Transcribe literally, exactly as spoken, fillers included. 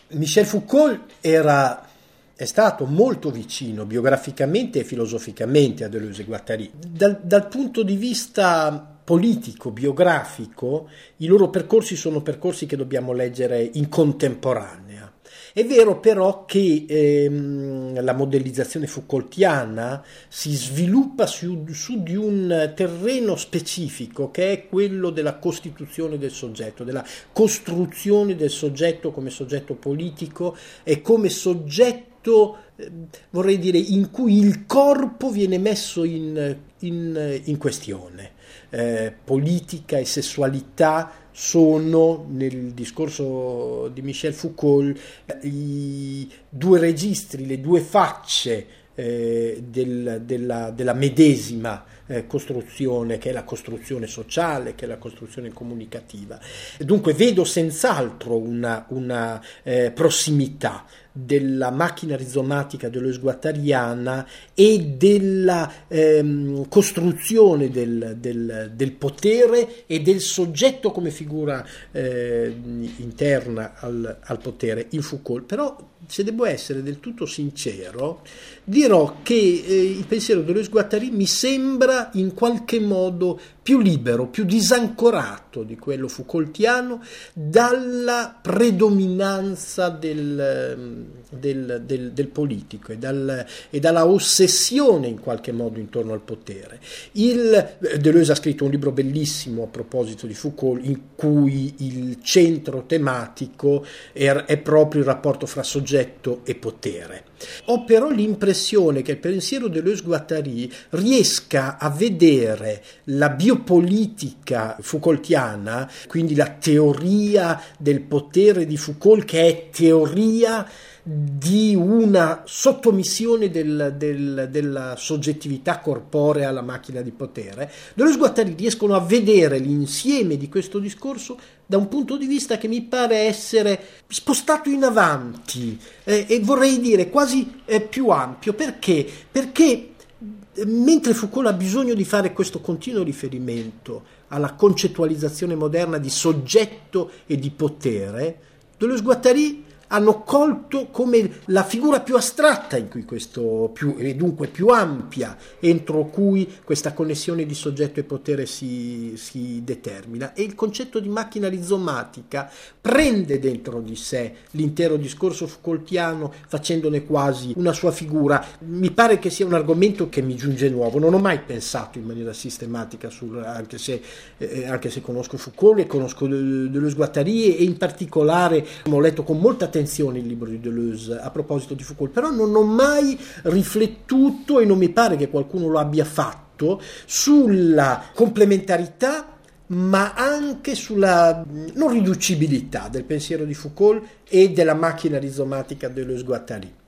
Michel Foucault era, è stato molto vicino biograficamente e filosoficamente a Deleuze e Guattari. Dal, dal punto di vista politico, biografico, i loro percorsi sono percorsi che dobbiamo leggere in contemporanea. È vero però che ehm, la modellizzazione Foucaultiana si sviluppa su, su di un terreno specifico che è quello della costituzione del soggetto, della costruzione del soggetto come soggetto politico e come soggetto, eh, vorrei dire, in cui il corpo viene messo in, in, in questione. Eh, politica e sessualità sono, nel discorso di Michel Foucault, i due registri, le due facce eh, del, della, della medesima eh, costruzione, che è la costruzione sociale, che è la costruzione comunicativa. Dunque vedo senz'altro una, una eh, prossimità della macchina rizomatica deleuze-guattariana e della ehm, costruzione del, del, del potere e del soggetto come figura eh, interna al, al potere in Foucault. Però, se devo essere del tutto sincero, dirò che eh, il pensiero Deleuze-Guattari mi sembra in qualche modo più libero, più disancorato di quello Foucaultiano dalla predominanza del, del, del, del politico e, dal, e dalla ossessione in qualche modo intorno al potere. Il, Deleuze ha scritto un libro bellissimo a proposito di Foucault in cui il centro tematico è, è proprio il rapporto fra soggetto e potere. Ho però l'impressione che il pensiero Deleuze-Guattari riesca a vedere la biopolitica Foucaultiana, quindi la teoria del potere di Foucault, che è teoria di una sottomissione del, del, della soggettività corporea alla macchina di potere. Deleuze-Guattari riescono a vedere l'insieme di questo discorso da un punto di vista che mi pare essere spostato in avanti eh, e vorrei dire quasi eh, più ampio. Perché? Perché mentre Foucault ha bisogno di fare questo continuo riferimento alla concettualizzazione moderna di soggetto e di potere, Deleuze-Guattari hanno colto come la figura più astratta in cui questo più, e dunque più ampia, entro cui questa connessione di soggetto e potere si, si determina. E il concetto di macchina rizomatica prende dentro di sé l'intero discorso Foucaultiano, facendone quasi una sua figura. Mi pare che sia un argomento che mi giunge nuovo. Non ho mai pensato in maniera sistematica sul, anche se, eh, anche se conosco Foucault e conosco Deleuze-Guattari, e in particolare ho letto con molta attenzione il libro di Deleuze a proposito di Foucault, però non ho mai riflettuto, e non mi pare che qualcuno lo abbia fatto, sulla complementarità ma anche sulla non riducibilità del pensiero di Foucault e della macchina rizomatica Deleuze-Guattari.